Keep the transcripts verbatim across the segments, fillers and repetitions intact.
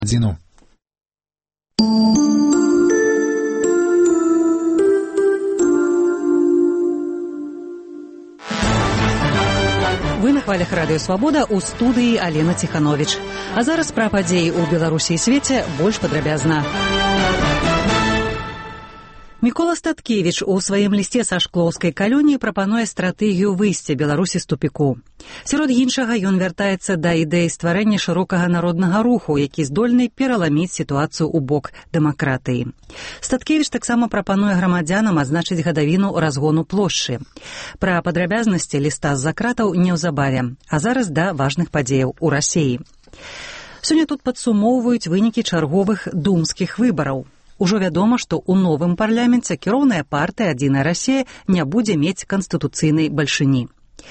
Дину. Вы на хвалях радыё «Свабода», у студыі Алена Ціхановіч. А зараз пра падзеі ў Беларусі і свеце больш падрабязна. Мікола Статкевіч у сваім лісце са шклоўскай калоніі прапануе стратэгію выйсця Беларусі з тупіку. Сярод іншага ён вяртаецца да ідэі стварэння шырокага народнага руху, які здольны пераламіць сітуацыю ў бок дэмакратыі. Статкевіч таксама прапануе грамадзянам адзначыць гадавіну разгону плошчы. Пра падрабязнасці ліста з-за кратаў неўзабаве, а зараз да важных падзеяў у Расіі. Сёння тут падсумоўваюць вынікі чарговых думскіх выбараў. Ужо вядома, што ў новым парламенце кіроўная партыя «Адзіная Расія» не будзе мець канстытуцыйнай бальшыні.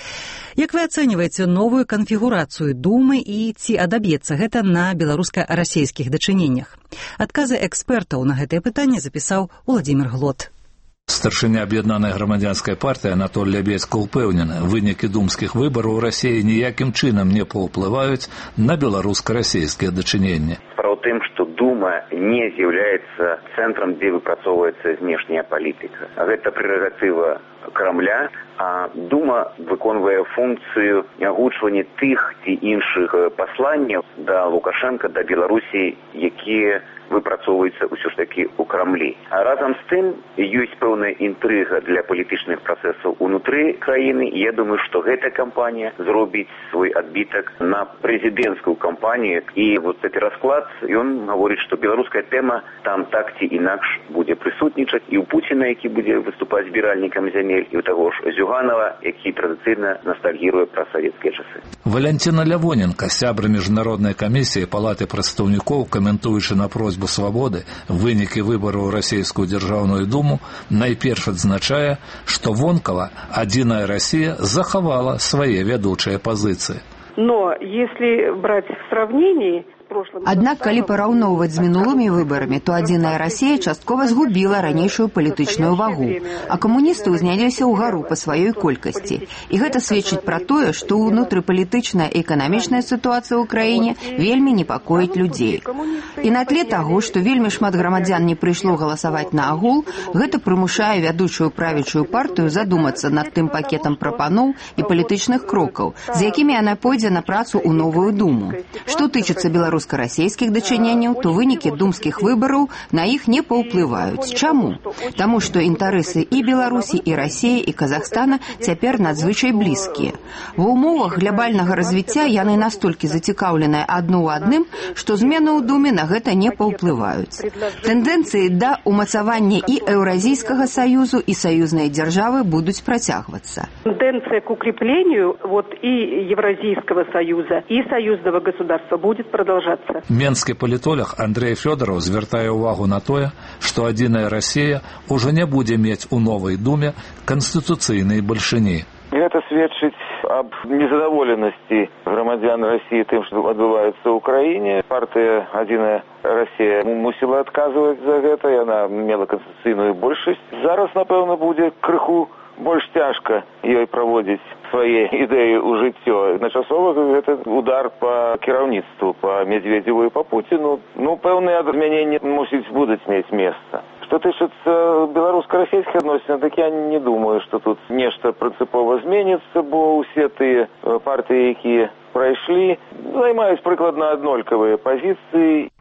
Як вы ацэньваеце новую канфігурацыю Думы і ці адаб'ецца гэта на беларуска-расейскіх дачыненнях? Адказы экспертаў на гэтае пытанне запісаў Уладзімір Глот. Старшыня аб'яднанай грамадзянскай партыі Анатоль Лябедзька ўпэўнены, вынікі думскіх выбараў у Расіі ніякім чынам не паўплываюць на беларуска-расейскія дачыненні. Справа ў тым, што Дума не з'яўляецца цэнтрам, дзе выпрацоўваецца знешняя палітыка. Гэта прэрагатыва Крамля, а Дума выконвае функцыю агучвання тых ці іншых пасланняў да Лукашенка, да Беларусі, якія выпрацоўваюцца ўсё ж такі ў Крамлі. А разам з тым ёсць пэўная інтрыга для палітычных працэсаў унутры краіны. Я думаю, што гэта кампанія зробіць свой адбітак на прэзідэнцкую кампанію. І вот гэты расклад, ён гаворыць, што беларуская тэма там так ці інакш будзе прысутнічаць і ў Пуціна, які будзе выступаць збіральнікам зямель, і ў таго ж Зюганова, які традыцыйна ностальгіруе пра савецкія часы. Валянціна Лявоненка, сябра міжнароднай камісіі Палаты прадстаўнікоў, каментуючы на просьбу «Свабоды» вынікі выбараў у расійскую дзяржаўную думу, найперш адзначае, што вонкава «Адзіная Расія» захавала свае вядучыя пазіцыі. Но если брать в сравнении... Аднак, калі параўноўваць з мінулымі выбарамі, то «Адзіная Расія» часткова згубіла ранейшую палітычную вагу, а камуністы ўзняліся ўгару па сваёй колькасці. І гэта сведчыць пра тое, што ўнутрыпалітычная і эканамічная сітуацыя ў краіне вельмі непакоіць людзей. І на тле таго, што вельмі шмат грамадзян не прыйшло галасаваць на агул, гэта прымушае вядучую правячую партыю задумацца над тым пакетам прапаноў і палітычных крокаў, з якімі яна пойдзе на працу ў новую думу. Што тычыцца беларуска-расійскіх дачыненняў, то вынікі думскіх выбараў на іх не паўплываюць. Чаму? Таму што інтарэсы і Беларусі, і Расіі, і Казахстана цяпер надзвычай блізкія. Ва ўмовах глобальнага развіцця яны настолькі зацікаўленыя адно ў адным, што змены ў думе на гэта не паўплываюць. Тэндэнцыі да умацавання і Еўразійскага саюзу, і саюзнай дзяржавы будуць працягвацца. Тенденция к укреплению вот и Евразийского союза, и союзного государства будет продолжаться. Менскі палітолог Андрей Фёдоров звяртае ўвагу на тое, што «Адзіная Расія» ўжо не будзе мець у новай думе канстытуцыйнай бальшыні. Гэта сведчыць аб незадаволенасці грамадзян Расіі тым, што адбываецца ў краіне. Партыя «Адзіная Расія» мусіла адказваць за гэта, яна мела канстытуцыйную большасць. Зараз, напэўна, будзе крыху больш цяжка ёй праводзіць свае ідэі ў жыццё. Начасова гэта удар па кіраўніцтву, па Медведзеву і па Пуціну. Ну, пэўныя змяненні мусіць будуць мець месца. Што тычыцца беларуска-расійскіх адносін, так я не думаю, што тут нешта прынцыпова зменіцца, бо ўсе тыя партыі, якія прайшлі, займаюць прыкладна аднолькавыя пазіцыі.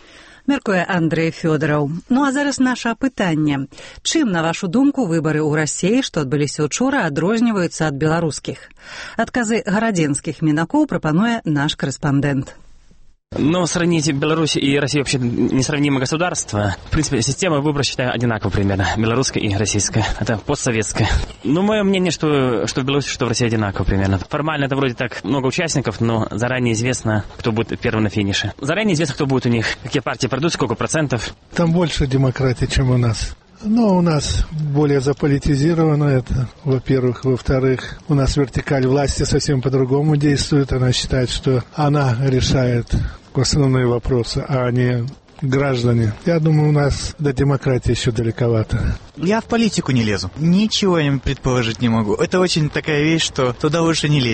Мяркуе Андрей Фёдоров. Ну а зараз наша пытанне. Чым, на вашу думку, выбары ў Расіі, што адбыліся учора, адрозніваюцца ад беларускіх? Адказы гарадзенскіх мінакоў прапануе наш корэспандэнт. Ну, сравнить Беларусь и Россию вообще несравнимые государства. В принципе, система выбора, считаю, одинакова примерно. Белорусская и российская. Это постсоветская. Но мое мнение, что, что в Беларуси, что в России одинаково примерно. Формально это вроде так много участников, но заранее известно, кто будет первым на финише. Заранее известно, кто будет у них, какие партии пройдут, сколько процентов. Там больше демократии, чем у нас. Но у нас более заполитизировано это, во-первых. Во-вторых, у нас вертикаль власти совсем по-другому действует. Она считает, что она решает основные вопросы, а не граждане. Я думаю, у нас до демократии еще далековато. Я в политику не лезу. Ничего я предположить не могу. Это очень такая вещь, что туда лучше не лезть.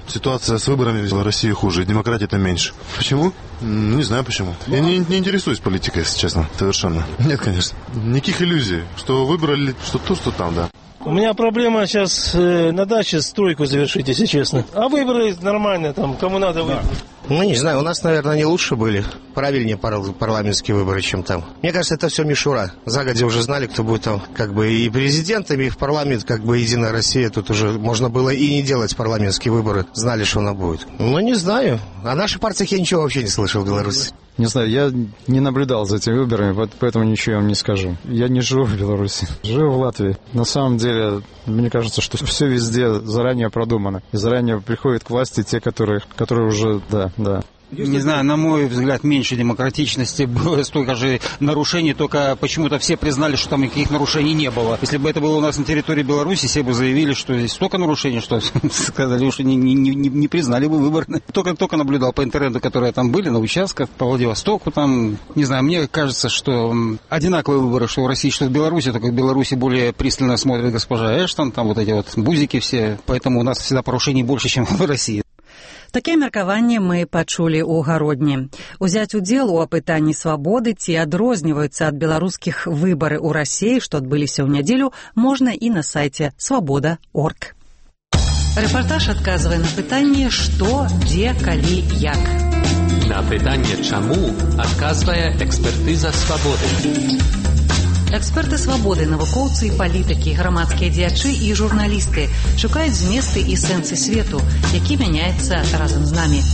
ситуация с выборами в России хуже, демократии там меньше. Почему? Не знаю почему. Я не, не интересуюсь политикой, если честно, совершенно. Нет, конечно. Никаких иллюзий, что выбрали, что то, что там, да. У меня проблема сейчас э, на даче стройку завершить, если честно. А выборы нормально, там, кому надо выбрать. Ну, не знаю, у нас, наверное, они лучше были. Правильнее парламентские выборы, чем там. Мне кажется, это все мишура. Загодя уже знали, кто будет там как бы и президентом, и в парламент, как бы Единая Россия. Тут уже можно было и не делать парламентские выборы. Знали, что она будет. Ну, не знаю. О наших партиях я ничего вообще не слышал в Беларуси. Не знаю, я не наблюдал за этими выборами, поэтому ничего я вам не скажу. Я не живу в Беларуси, живу в Латвии. На самом деле, мне кажется, что все везде заранее продумано. И заранее приходят к власти те, которые, которые уже, да, да. Не знаю, на мой взгляд, меньше демократичности, было столько же нарушений, только почему-то все признали, что там никаких нарушений не было. Если бы это было у нас на территории Беларуси, все бы заявили, что здесь столько нарушений, что сказали, что не, не, не, не признали бы выбор. Только, только наблюдал по интернету, которые там были, на участках, по Владивостоку, там, не знаю, мне кажется, что одинаковые выборы, что в России, что в Беларуси, только в Беларуси более пристально смотрит госпожа Эштон, там вот эти вот бузики все, поэтому у нас всегда порушений больше, чем в России. Такія меркаванні мы пачулі ў гародні. Узяць удзел у апытанні свабоды ці адрозніваюцца ад беларускіх выбары ў Расіі, што адбыліся ў нядзелю, можна і на сайце свабода точка орг. Рэпартаж адказвае на пытанне «Што, дзе, калі, як». На пытанне «Чаму» адказвае экспертыза свабоды. Эксперты свабоды, навукоўцы і палітыкі, грамадскія дзеячы і журналісты шукаюць зместы і сэнсы свету, які мяняецца разам з намі.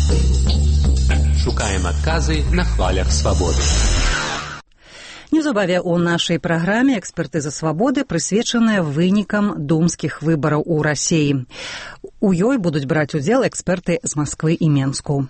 Шукаем адказы на хвалях свабоды. Неўзабаве ў нашай праграме «Экспертыза свабоды» прысвечаная вынікам думскіх выбараў у Расіі. У ёй будуць браць удзел эксперты з Масквы і Менску.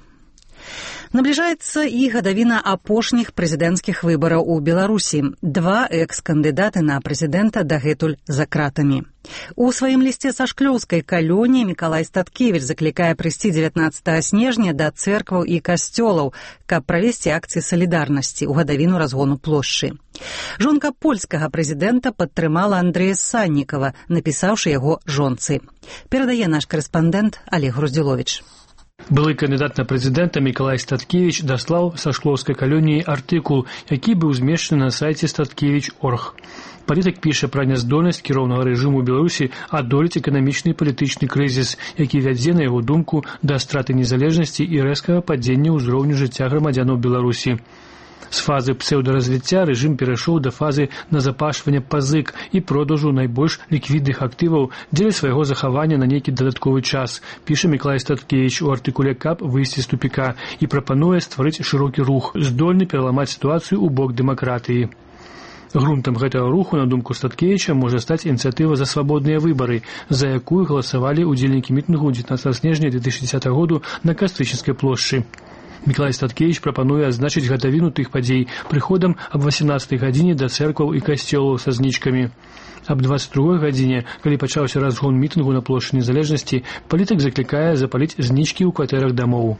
Набліжаецца і гадавіна апошніх прэзідэнцкіх выбараў у Беларусі. Два экс-кандыдаты на прэзідэнта дагэтуль за кратамі. У сваім лісце са Шклёўскай калоніі Мікалай Статкевіч заклікае прыйсці дзевятнаццатага снежня да цэркваў і касцёлаў, каб правесці акцыі салідарнасці ў гадавіну разгону плошчы. Жонка польскага прэзідэнта падтрымала Андрэя Саннікава, напісаўшы яго жонцы. Перадае наш корэспандэнт Олег Груздзіловіч. Былы кандыдат на прэзідэнта Мікалай Статкевіч даслаў са Шклоўскай калоніі артыкул, які быў змешчаны на сайце статкевіч точка орг. Палітык піша пра няздольнасць кіроўнага рэжыму Беларусі адолець эканамічны і палітычны крызіс, які вядзе, на яго думку, да страты незалежнасці і рэзкага падзення ўзроўню жыцця грамадзянаў Беларусі. З фазы псеўдаразвіцця рэжым перайшоў да фазы назапашвання пазык і продажу найбольш ліквідных актываў дзеля свайго захавання на нейкі дадатковы час, піша Мікалай Статкевіч у артыкуле «Каб выйсці з тупіка» і прапануе стварыць шырокі рух, здольны пераламаць сітуацыю ў бок дэмакратыі. Грунтам гэтага руху, на думку Статкевіча, можа стаць ініцыятыва за свабодныя выбары, за якую галасавалі ўдзельнікі мітынгу дзевятнаццатага снежня две тысячи дзесятого году на Кастрычніцкай плошчы. Мікалай Статкевіч прапануе адзначыць гадавіну тых падзей прыходам аб васемнаццатай гадзіне да цэркваў і касцёлаў са знічкамі. Аб дваццаць другой гадзіне, калі пачаўся разгон мітынгу на плошчы Незалежнасці, палітык заклікае запаліць знічкі ў кватэрах дамоў.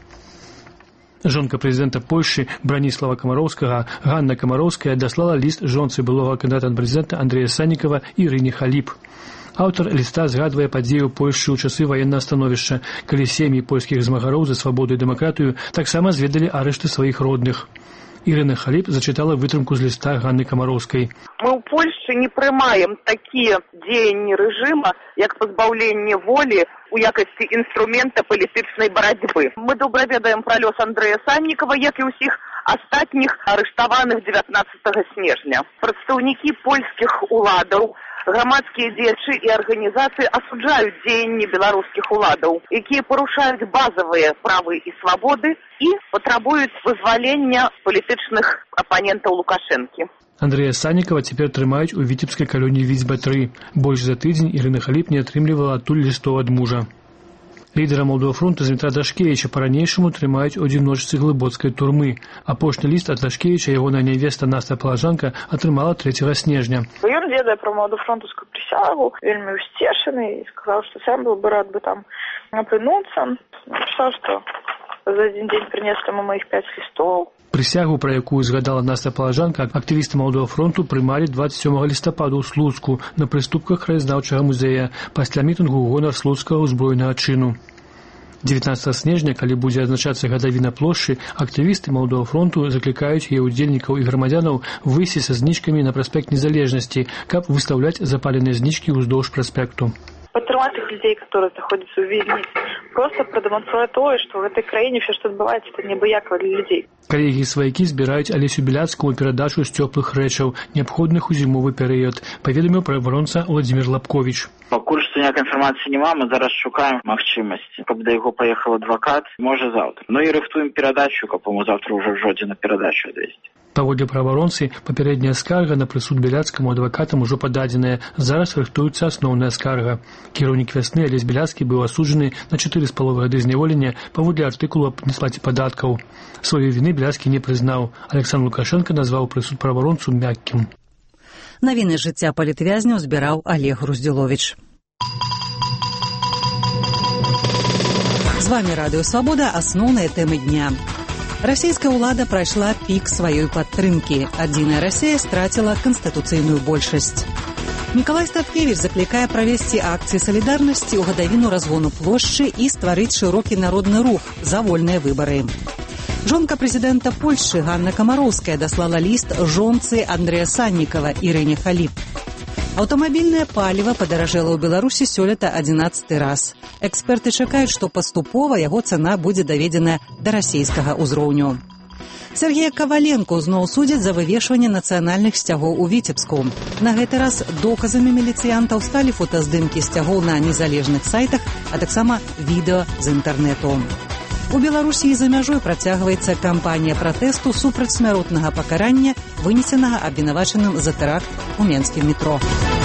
Жонка прэзідэнта Польшчы Браніслава Камароўскага, Ганна Камароўская, даслала ліст жонцы былога кандыдата на прэзідэнта Андрэя Саннікава Ірыне Халіп. Аўтар ліста згадвае падзею ў Польшчы ў часы ваеннага становішча, калі сем'і польскіх змагароў за свабоду і дэмакратыю таксама зведалі арышты сваіх родных. Ірына Халіп зачытала вытрымку з ліста Ганны Камароўскай. Мы ў Польшчы не прымаем такія дзеянні рэжыма, як пазбаўленне волі у якасці інструмента палітычнай барацьбы. Мы добра ведаем пра лёс Андрэя Саннікава, як і ўсіх астатніх арыштаваных дзевятнаццатага снежня. Прадстаўнікі польскіх уладаў, грамадскія дзеячы і арганізацыі асуджаюць дзеянні беларускіх уладаў, якія парушаюць базавыя правы і свабоды і патрабуюць вызвалення палітычных апанентаў Лукашэнкі. Андрэя Саннікава цяпер трымаюць у віцебскай калоніі Віцьба тры. Больш за тыдзень Ірына Халіп не атрымлівала адтуль лістоў ад мужа. Лідера Молдофронту Змітра Дашкевіча па-ранейшаму трымаюць у адзіночцы глыбоцкай турмы. Апошні ліст ад Дашкевіча ягоная нявеста Наста Палажанка атрымала трэцяга снежня. Ён ведае пра молдофронтаўскую прысягу, вельмі ўсцешаны і сказаў, што сам быў бы рад бы там апынуцца. Напісаў, што за адзін дзень прынеслі мы маіх пяць лістоў. Прысягу, пра якую згадала Наста Палажанка, актывісты Молдофронту прымалі дваццаць сёмага лістапада ў Слуцку на прыступках краязнаўчага музея пасля мітынгу ў гонар слуцкага ўзброенага чыну. дзевятнаццатага снежня, калі будзе адзначацца гадавіна плошчы, актывісты Малодога фронту заклікаюць яе удзельнікаў і грамадзянаў выйсці са знічкамі на праспект Незалежнасці, каб выстаўляць запаленыя знічкі ўздоўж праспекту. Падтрымаць тых людзей, которые знаходзяцца ў Вільні, просто прадэманструе тое, што ў гэтай краіне ўсё, што адбываецца, это неабыякава для людзей. Калегі і сваякі збіраюць Алесю Біляцкаму перадачу з цёплых рэчаў, неабходных у зімовы перыяд, паведаміў праваабаронца Владзімір Лапковіч. Пакуль што ніякай інфармацыі няма, мы зараз шукаем магчымасці, каб да яго паехаў адвакат, можа заўтра. Ну і рыхтуем перадачу, каб яму заўтра ўжо жодзе на перадачу адвезці. Паводле праваабаронцы, папярэдняя скарга на прысуд Біляцкаму адвакатам ужо пададзеная. Зараз рыхтуецца асноўная скарга. Кіраўнік вясны Алесь Біляцкі быў асуджаны на чатыры з паловай гады зняволення паводле артыкула аб несплаце падаткаў. Сваёй віны Біляцкі не прызнаў. Александр Лукашенко назваў прысуд праваабаронцу мяккім. Навіны жыцця палітвязняў збіраў Олег Груздзіловіч. З вами Радыё Свабода, асноўныя тэмы дня. Расійская ўлада прайшла пік сваёй падтрымкі. Адзіная Расія страціла канстытуцыйную большасць. Мікалай Статкевіч заклікае правесці акцыі салідарнасці ў гадавіну разгону плошчы і стварыць шырокі народны рух за вольныя выбары. Жонка прэзідэнта Польшчы Ганна Камароўская даслала ліст жонцы Андрэя Саннікава Ірэне Халіп. Аўтамабільнае паліва падаражэла ў Беларусі сёлета адзінаццаты раз. Эксперты чакаюць, што паступова яго цана будзе даведзена да расійскага ўзроўню. Сергея Каваленко зноў судзяць за вывешванне нацыянальных сцягоў у Віцебску. На гэты раз доказамі міліцыянтаў сталі фотаздымкі сцягоў на незалежных сайтах, а таксама відэа з інтэрнэту. У Беларусі і за мяжой працягваецца кампанія пратэсту супраць смяротнага пакарання, вынесенага абвінавачаным за тэракт у менскім метро.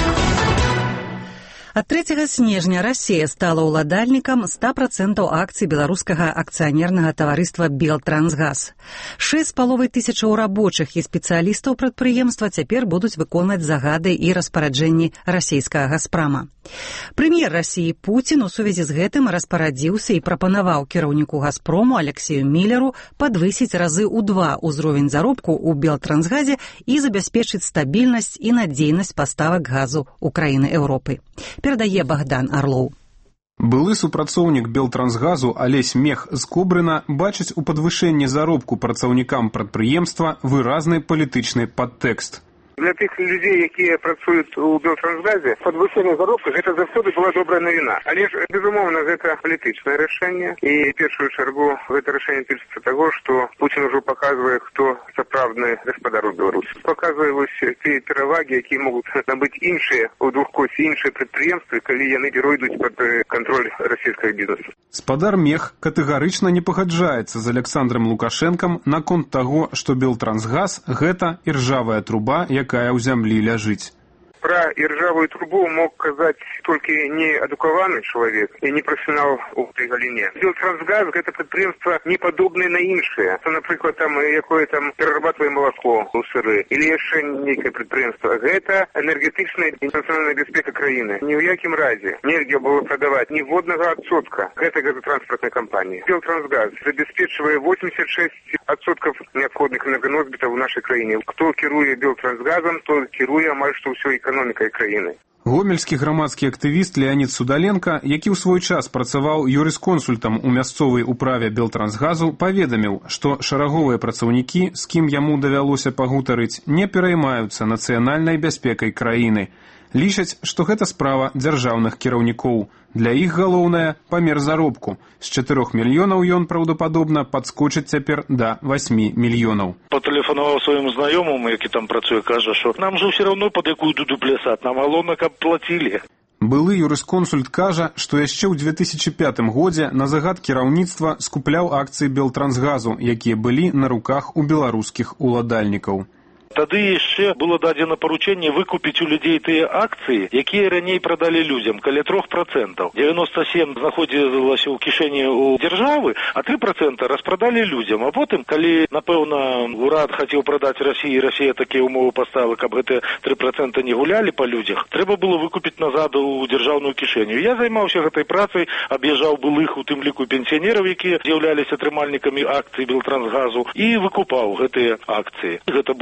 Ад трэцяга снежня Расія стала ўладальнікам ста працэнтаў акцый беларускага акцыянернага таварыства «Белтрансгаз». Шэсць з паловай тысячаў рабочых і спецыялістаў прадпрыемства цяпер будуць выконваць загады і распараджэнні расійскага «Газпрама». Прэм'ер Расіі Пуцін у сувязі з гэтым распарадзіўся і прапанаваў кіраўніку «Газпрому» Алексею Міллеру падвысіць разы ў два ўзровень заробку ў «Белтрансгазе» і забяспечыць стабільнасць і надзейнасць паставак газу ў краіны Еўропы. Перадае Богдан Орлоў. Былы супрацоўнік «Белтрансгазу» Алесь Мех з Кобрына бачыць у падвышэнні заробку працаўнікам прадпрыемства выразны палітычны падтэкст. Для тых людзей, якія працуюць у «Белтрансгазе», падвышэнне заробка гэта заўсёды была добрая навіна. Але ж, безумоўна, гэта палітычнае рашэнне. І в першую чаргу гэта рашэнне тычыцца таго, што Пуцін ужо паказвае, хто сапраўдны гаспадар у Беларусі. Паказвае вось тыя перавагі, якія могуць набыць іншыя ў двухкоці іншыя прадпрыемствы, калі яны перайдуць пад кантроль расійскага бізнесу. Спадар Мех катэгарычна не пагаджаецца з Александром Лукашэнкам наконт таго, што «Белтрансгаз» гэта іржавая труба, якая ў зямлі ляжыць. Пра іржавую трубу мог казаць толькі неадукаваны чалавек і не прафесіянал у гэтай галіне. «Белтрансгаз» гэта прадпрыемства не падобнае на іншыя. То, напрыклад, там якое там перарабатвае малако ў сыры или яшчэ нейкае прадпрыемства. Гэта энергетычная і нацыянальная бяспека краіны. Ні ў якім разе нельга было прадаваць ніводнага адсотка гэтай газотранспартнай кампаніі. «Белтрансгаз» забяспечвае восемьдесят шесть процентов неабходных энерганосьбітаў у нашай краіне. Хто кіруе «Белтрансгазам», то кіруе амаль што ўсёй эканомікай краіны. Гомельскі грамадскі актывіст Леонід Судаленко, які ў свой час працаваў юрысконсультам у мясцовай управе «Белтрансгазу», паведаміў, што шараговыя працаўнікі, з кім яму давялося пагутарыць, не пераймаюцца нацыянальнай бяспекай краіны. Лічаць, што гэта справа дзяржаўных кіраўнікоў. Для іх галоўнае памер заробку. З чатырох мільёнаў ён, праўдападобна, падскочыць цяпер да васьмі мільёнаў. Патэлефанаваў сваім знаёмым, які там працуе, кажа, што нам жа ўсё роўно пад якую дуду плясаць, нам галоўна, каб плацілі. Былы юрысконсульт кажа, што яшчэ ў две тысячы пятым годзе на загад кіраўніцтва скупляў акцыі «Белтрансгазу», якія былі на руках у беларускіх уладальнікаў. Тады яшчэ было дадзена паручэнне выкупіць у людзей тыя акцыі, якія раней прадалі людзям, каля трох працэнтаў. девяносто семь знаходзілася ў кішэні у дзяржавы, а тры працэнты распрадалі людзям. А потым, калі, напэўна, урад хацеў прадаць Расіі, Расія такія ўмовы паставіла, каб гэтыя тры працэнты не гулялі па людзях, трэба было выкупіць назад у дзяржаўную кішэню. Я займаўся гэтай працай, аб'язджаў былых, у тым ліку пенсіянераў, якія з'яўляліся атрымальнікамі акцый «Белтрансгазу», і выкупаў гэтыя акцыі. Гэта быў две тысячы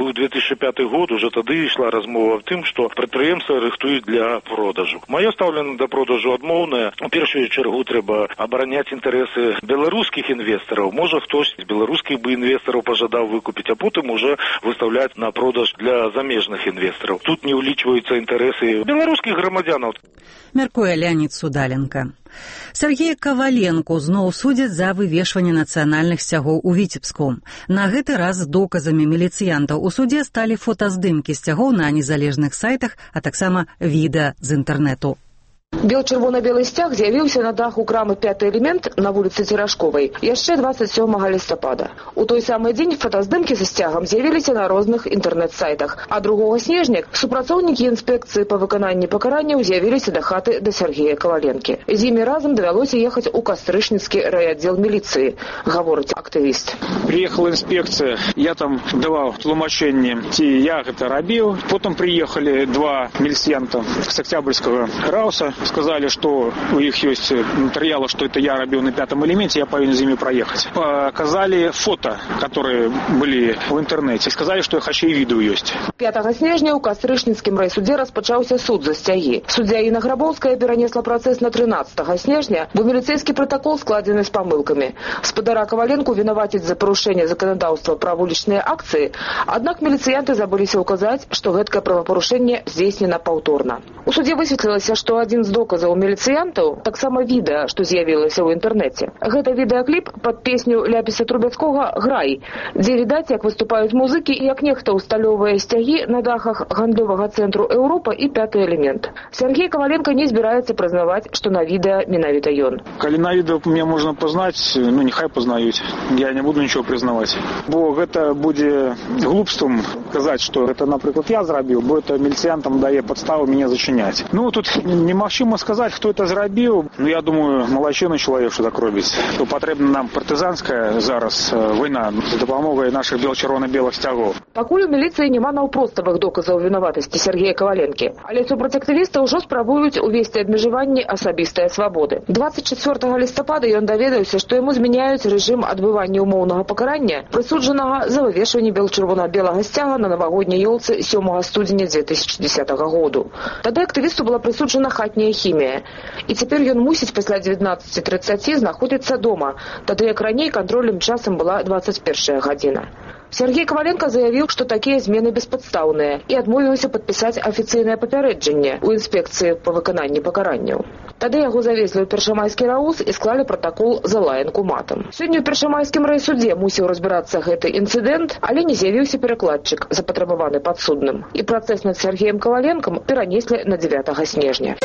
тысячи пятый год уже тады ішла размова в тым, што прадпрыемства рыхтуюць для продажу. Маё стаўленне да продажу адмоўнае. У першую чаргу трэба абараняць інтарэсы беларускіх інвестараў. Можа, хтось з беларускіх бы інвестараў пажадаў выкупіць, а потым уже выставляць на продаж для замежных інвестараў. Тут не ўлічваюцца інтарэсы беларускіх грамадзянаў. Мяркуе Леонид Судаленко. Сергея Каваленко зноў судзяць за вывешванне нацыянальных сцягоў у Віцебску. На гэты раз доказамі міліцыянтаў у судзе сталі фотаздымкі сцягоў на незалежных сайтах, а таксама відэа з інтэрнэту. Бел-чырвона-белы сцяг з'явіўся на даху крамы «Пяты элемент» на вуліцы Церашковай яшчэ двадцать сёмага лістапада. У той самы дзень фотаздымкі са сцягам з'явіліся на розных інтэрнэт-сайтах, а другога снежня супрацоўнікі інспекцыі па выкананні пакаранняў з'явіліся да хаты да Сергея Каваленкі. З імі разам давялося ехаць у Кастрычніцкі райаддзел міліцыі, гаворыць актывіст. Приехала інспекцыя, я там даваў тлумачэнне, ці я гэта рабіў. Потым приехали два міліцыянта з Октябрьскага рауса, сказали, что у них есть материалы, что это я робил на «Пятом элементе», я повинен за ними проехать. Показали фото, которые были в интернете. Сказали, что их еще и видео есть. пятага снежня у Кастрычніцкім райсудзе распачаўся суд за сцягі. Суддзя Інна Грабоўская перанесла працэс на трынаццатага снежня, бо міліцэйскі протакол складзены з памылкамі. Спадара Каваленку вінавацяць за парушэнне заканадаўства пра вулічныя акцыі, аднак міліцыянты забыліся ўказаць, што гэткае правапарушэнне здзейснена паўторна. У судзе высветлілася, што адзін з доказаў міліцыянтаў таксама відэа, што з'явілася ў інтэрнэце. Гэта відэакліп пад песню Ляпіса Трубецкога «Грай», дзе відаць, як выступаюць музыкі і як нехта ўсталёўвае сцягі на дахах гандлёвага цэнтру «Еўропа» і «Пяты элемент». Сергей Каваленко не збіраецца прызнаваць, што на відэа менавіта ён. Калі на відэа мне можна пазнаць, ну нехай пазнаюць. Я не буду нічого прызнаваць. Бо гэта будзе глупствам казаць, што гэта, напрыклад, я зрабіў, бо это міліцыянтам дае падставу мяне зачыняць. Ну, тут немагчыма сказать, кто это зрабіў. Ну, я думаю, малайчыны чалавек, што так робіць. То патрэбна нам партызанская зараз вайна з дапамогай нашых бел-чырвона-белых сцягоў. Пакуль у міліцыі няма наўпроставых доказаў вінаватасці Сергея Каваленкі, але супраць актывіста ўжо спрабуюць увесці абмежаванні асабістыя свабоды. двадцать чацвёртага лістапада ён даведаўся, што яму змяняюць рэжым адбывання ўмоўнага пакарання, прысуджанага за вывешванне бел-чырвона-белага сцяга на навагодняй ёлцы сёмага студзеня две тысячи десятага году. Тады актывісту была прысуджана хатняя хімія. І цяпер ён мусіць пасля дзевятнаццаці трыццаці знаходзіцца дома, тады як раней кантролем часам была двадцать першая гадзіна. Сергей Каваленко заявіў, што такія змены беспадстаўныя і адмовіўся падпісаць афіцыйнае папярэджанне ў інспекцыі па выкананні пакаранняў. Тады яго завезлі ў першамайскі раус і склалі пратакол за лаянку матам. Сёння ў першамайскім райсудзе мусіў разбірацца гэты інцыдэнт, але не з'явіўся перакладчык, запатрабаваны падсудным. І працэс над Сергеем Каваленкам перанеслі на дзевятага снежня.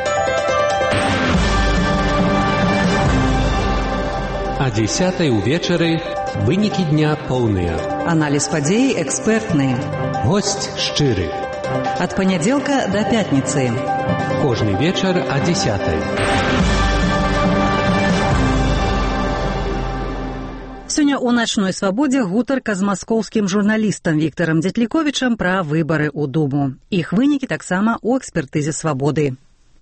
А дзесятай увечары вынікі дня поўныя. Аналіз падзей экспертны. Госць шчыры. Ад панядзелка да пятніцы. Кожны вечар а дзесятай. Сёння ў начной свабодзе гутарка з маскоўскім журналістам Віктарам Дзятліковічам пра выбары ў Думу. Іх вынікі таксама ў экспертызе свабоды.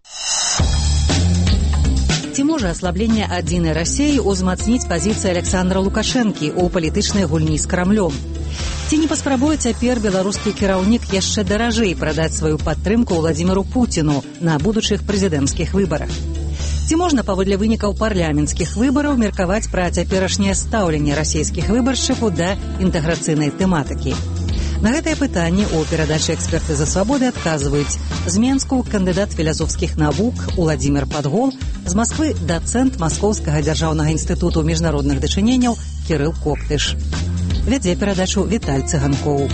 Ці можа аслабленне адзінай Расіі ўзмацніць пазіцыі Александра Лукашэнкі ў палітычнай гульні з Крамлём? Ці не паспрабуе цяпер беларускі кіраўнік яшчэ даражэй прадаць сваю падтрымку Владзіміру Пуціну на будучых прэзідэнцкіх выбарах? Ці можна паводле вынікаў парламенцкіх выбараў меркаваць пра цяперашняе стаўленне расійскіх выбаршчыкаў да інтэграцыйнай тэматыкі? На гэтае пытанне ў перадачы «Экспертыза свабоды» адказваюць з Менску кандыдат філасофскіх навук Уладзімір Падгол, з Масквы дацэнт Маскоўскага дзяржаўнага інстытуту міжнародных дачыненняў Кірыл Коктыш. Вядзе перадачу Віталь Цыганкоў.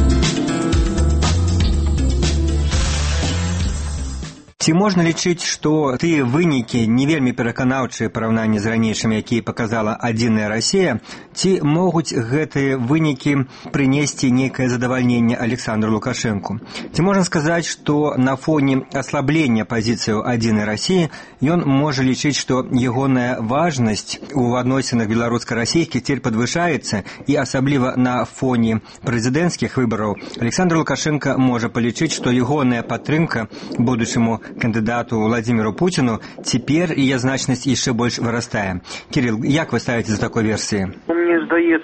Ці можна лічыць, што тыя вынікі не вельмі пераканаўчыя параўнанні з ранейшымі, якія паказала адзіная Расія, ці могуць гэтыя вынікі прынесці нейкае задавальненне Александру Лукашэнку? Ці можна сказаць, што на фоне аслаблення пазіцыяў адзінай Расіі ён можа лічыць, што ягоная важнасць у адносінах беларуска-расійскіх церь падвышаецца, і асабліва на фоне прэзідэнцкіх выбараў Александр Лукашенко можа палічыць, што ягоная падтрымка будучаму кандидату Владимиру Путину теперь ее значность еще больше вырастает. Кирилл, як вы ставите за такой версией? Мне здаецца,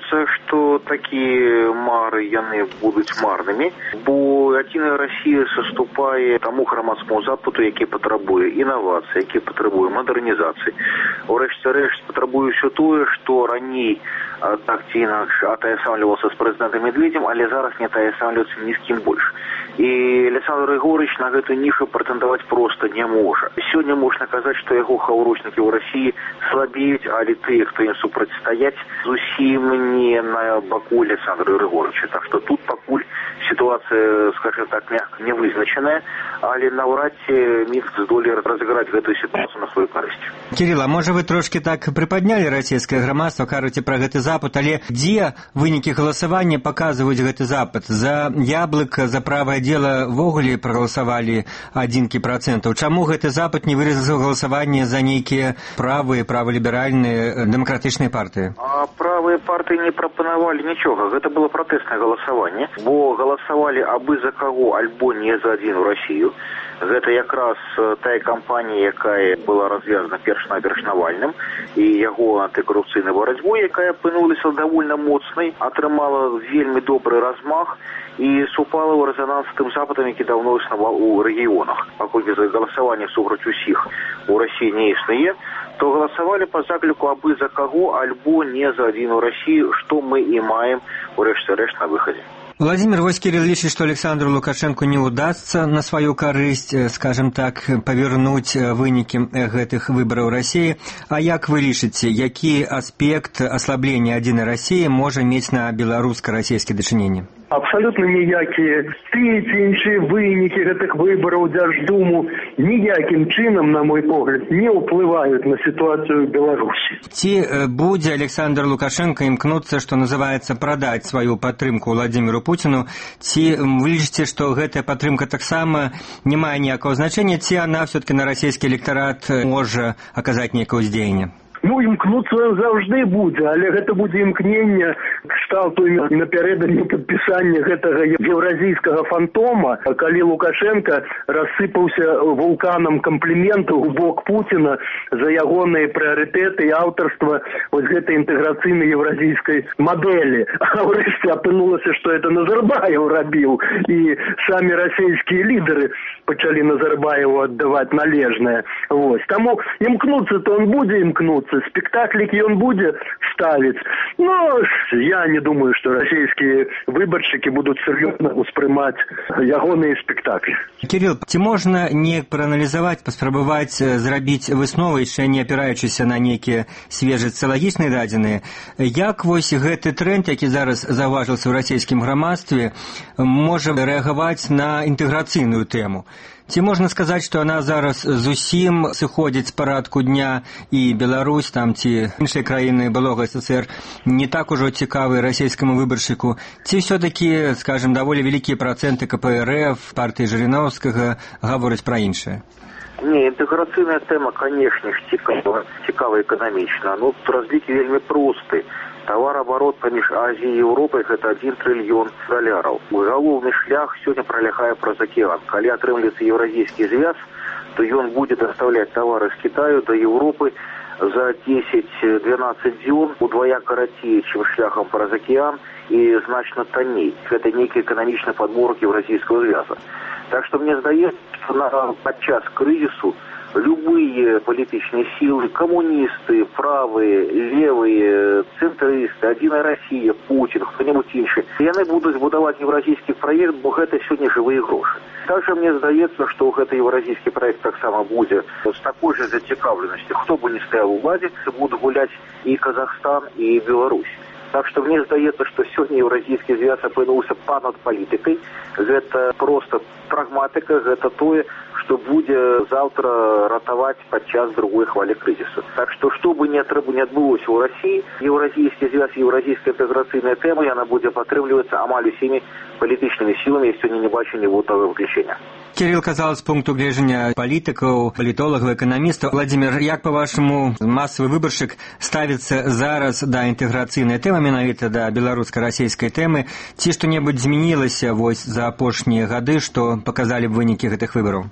што такія мары яны будуць марнымі, бо адзіная Расія саступае таму грамадскаму запыту, які патрабуе інавацыі, які патрабуе мадэрнізацыі. Урэшце рэшт патрабуе ўсё тое, што раней так ці інакш атаясамліваўся з прэзідэнтам Медведзем, але зараз не атаясамліваецца ні з кім больш. І Александр Егорович на гэту нішу прэтэндаваць проста не можа. Сёння можна казаць, што яго хаўрочнікі ў Расіі слабеюць, але тыя, хто ім супрацьстаяць, зусім не на баку Александра Егоровича. Так што тут пакуль сітуацыя, скажем так, мягка не вызначаная, але наўрад ці Мінск здолее разыграць гэтую сітуацыю на сваю карысць. Кирилл, а можа вы трошки так прыпаднялі расійскае грамадства, кажаце пра гэты запад, але дзе вынікі галасавання паказваюць гэты запад? За яблык, за правае дело ввогуле прагаласавалі адзінкі працэнтаў. Чаму гэты запад не выразіў галасаванне за нейкія правыя, праваліберальныя дэмакратычныя партыі? А правыя партыі не прапанавалі нічога. Гэта было пратэснае галасаванне, бо галасавалі абы за каго, альбо не за адзіную Расію. Гэта якраз тая кампанія, якая была развязана перш-наперш Навальным і яго антыкарупцыйнай барацьбой, якая апынулася давольна моцнай, атрымала вельмі добры размах і супала ў рэзананс з тым запытам, які даўно існаваў у рэгіёнах. Паколькі за галасаванне супраць усіх у Расіі не існуе, то галасавалі па закліку абы за каго, альбо не за адзіную Расію, што мы і маем у рэшце рэшт на выхадзе. Владимир Кирилл лічыць, што Александру Лукашенко не удастся на сваю карысць, скажем так, павернуць вынікі гэтых выбараў Расіі. А як вы лічыце, які аспект аслаблення адзінай Расіі можа мець на беларуска-расійскія дачыненні? Абсолютно ніякія тыя ці іншыя вынікі гэтых выбараў Дзярждуму ніякім чынам, на мой погляд, не ўплываюць на сітуацыю Беларусі. Ці будзе Александр Лукашенко імкнуцца, што называецца, прадаць сваю падтрымку Владимиру Путину, ці вы лічыце, што гэтая падтрымка таксама не мае ніякого значэння, ці она все-таки на расійскі электарат можа аказаць нейкае ўздзеянне? Ну, імкнуцца заўжды будзе, але гэта будзе імкненне кшталту напярэдадні падпісання гэтага еўразійскага фантома, калі Лукашенко рассыпаўся вулканам кампліментаў у бок Пуціна за ягоныя прыярытэты і аўтарства вось гэтай інтэграцыйнай еўразійскай мадэлі. А ўрэшце апынулася, што это Назарбаев рабіў, і самі расійскія лідары пачалі Назарбаеву аддаваць належнае. Вось. Таму імкнуцца-то он будзе імкнуцца, спектаклики он будет ставить. Но я не думаю, что российские выборщики будут серьезно воспринимать ягонные спектакли. Кирилл, ці можна не прааналізаваць, паспрабаваць зрабіць высновы, яшчэ не апіраючыся на нейкія свежыя сацыялагічныя дадзеныя? Як вось гэты тренд, які зараз заўважыўся ў расійскім грамадстве, можа рэагаваць на інтэграцыйную тэму? Ці можна сказаць, што яна зараз зусім сыходзіць з парадку дня і Беларусь, там ці іншыя краіны былога СССР не так ужо цікавы расійскаму выбаршчыку? Ці ўсё-такі, скажем, даволі вялікія працэнты КПРФ, партыі Жырыноўскага гавораць пра іншае? Не, інтэграцыйная тэма, канешне, цікава, цікава эканамічна. Ну, разлікі вельмі просты. Товарооборот паміж Азіяй і Еўропай – гэта адзін трыльён даляраў. Галоўны шлях сёння пралягае праз акіян. Калі атрымліваецца еўразійскі звяз, то ён будзе дастаўляць тавары з Китаю да Еўропы за дзесяць-дванаццаць дзён удвая карацей, чым шляхам праз акіян, і значна танней. Гэта нейкі эканамічны падмурак еўразійскага звяза. Так што мне здаецца, што на падчас крызісу любые палітычныя сілы, камуністы, правыя, левыя, цэнтрысты, адзіная Расія, Путін, хто-небудзь іншы, яны будуць будаваць еўразійскі праект, бо гэта сёння жывыя грошы. Также мне здаецца, што гэты еўразійскі праект таксама будзе з такой жа зацікаўленасцю. Хто бы не стаяў у владзе, будуць гуляць і Казахстан, і Беларусь. Так што мне здаецца, што сёння еўразійскі звяз апынуўся па-над палітыкай. Гэта проста прагматыка, гэта тое, што будзе заўтра ратаваць падчас другой хвалі крызісу. Так што, што бы не адбылося ў Расіі, еўразійскі звяз, еўразійская інтэграцыйная тэма, яна будзе падтрымлівацца амаль усімі палітычнымі сіламі, я сёння не бачу ніводнага выключэння. Кирилл казал з пункту гледжання палітыкаў, палітолагаў, эканамістаў. Владимир, як, па-вашаму, масавы выбаршчык ставіцца зараз да інтэграцыйнай тэмы, менавіта да беларуска-расійскай тэмы? Ці што-небудзь змянілася вось за апошнія гады, што паказалі б вынікі гэтых выбараў?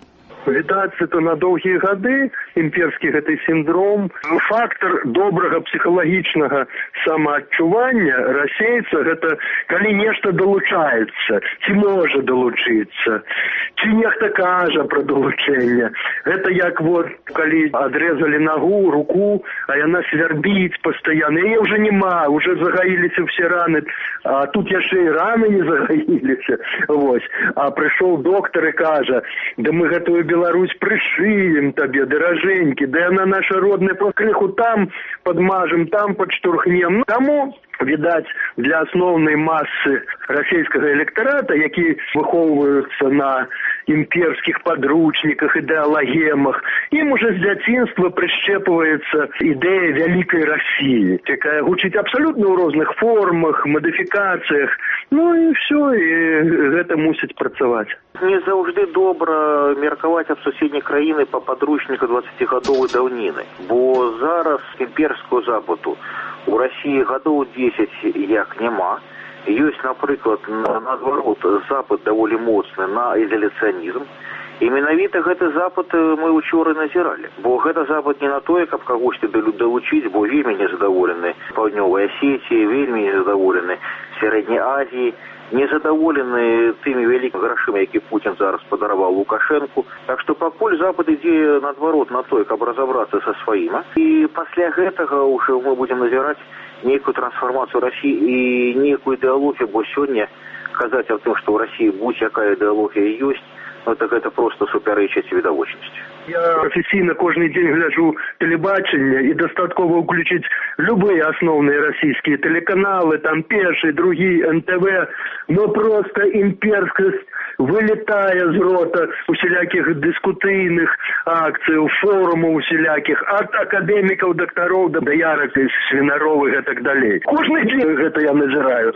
Відаць, это на доўгія гады імперскі гэты сіндром. Фактор добрага псіхалагічнага самаадчування расейца гэта калі нешта далучаецца, ці можа далучыцца, ці нехта кажа пра далучэнне. Гэта як вот калі адрезалі нагу, руку, а яна свярбіць пастаянна. Яе ўжо няма, уже загаіліся все раны, а тут яшчэ і раны не загаіліся. Вось. А прыйшоў доктар і кажа: да мы гэтую Беларусь прышыем табе, даражэнькі, да яна наша родная, крыху там падмажем, там падштурхнем. Таму, відаць, для асноўнай масы расійскага электарата, які выхоўваюцца на імперскіх падручніках, ідэалагемах, ім уже з дзяцінства прышчэпваецца ідэя вялікай Расіі, якая гучыць абсалютна ў розных формах, мадыфікацыях. Ну і все, і гэта мусіць працаваць. Не заўжды добра меркаваць аб суседняй краіны па падручніку дваццацігадовай даўніны, бо зараз імперскую запыту у Расіі гадоў дзесяць як няма. Ёсць, напрыклад, наадварот, запыт даволі моцны на ізаляцыянізм. І менавіта гэты запыт мы учора назіралі. Бо гэта запыт не на тое, каб кагосьці далучыць, бо вельмі незадаволены Паўднёвай Асетіі, вельмі незадаволены Сярэдняй Азіі, незадаволены тымі вялікімі грашыма, які Путін зараз падараваў Лукашэнку. Так што пакуль запад ідзе наадварот на тое, каб разабрацца са сваім. І пасля гэтага ўжо мы будзем назіраць нейкую трансфармацыю Расіі і нейкую ідэалогію, бо сёння казаць аб тым, што ў Расіі будь-якая ідэалогія ёсць, ну так гэта проста супярэчыць відавочнасці. Я офіційна кожны дзень гляджу тэлебачанне і дастаткова ўключыць любыя асноўныя расійскія тэлеканалы, там першы, другі, эн тэ вэ, но проста імперскасць вылетае з рота усялякіх дыскутыйных акцый, форумаў усялякіх, ад акадэмікаў, дактароў да даярак, свінаровых і так далей. Кожны дзень гэта я назіраю.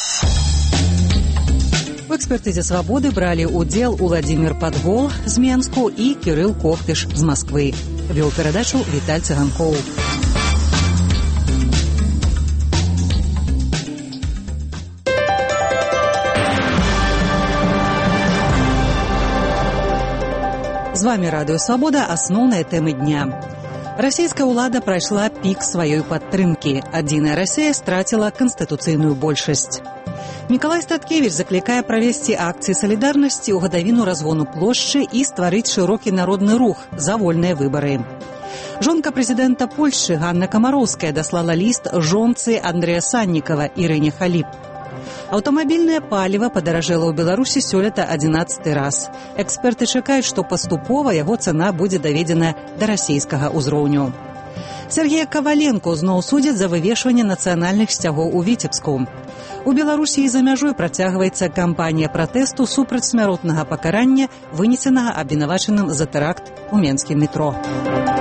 У экспертызе «Свободы» брали удел Владимир Подгол з Менску и Кирилл Коктыш з Москвы. Вел передачу Виталь Цыганков. З вами Радыё Свабода, асноўныя тэмы дня. Расійская ўлада прайшла пік сваёй падтрымкі. Адзіная Расія страціла канстытуцыйную большасць. Мікалай Статкевіч заклікае правесці акцыі салідарнасці ў гадавіну разгону плошчы і стварыць шырокі народны рух за вольныя выбары. Жонка прэзідэнта Польшчы Ганна Камароўская даслала ліст жонцы Андрэя Саннікава Ірыне Халіп. Аўтамабільнае паліва падаражэла ў Беларусі сёлета адзінаццаты раз. Эксперты чакаюць, што паступова яго цана будзе даведзена да расійскага ўзроўню. Сергея Каваленко зноў судзяць за вывешванне нацыянальных сцягоў у Віцебску. У Беларусі і за мяжой працягваецца кампанія пратэсту супраць смяротнага пакарання, вынесенага абвінавачаным за тэракт у менскім метро.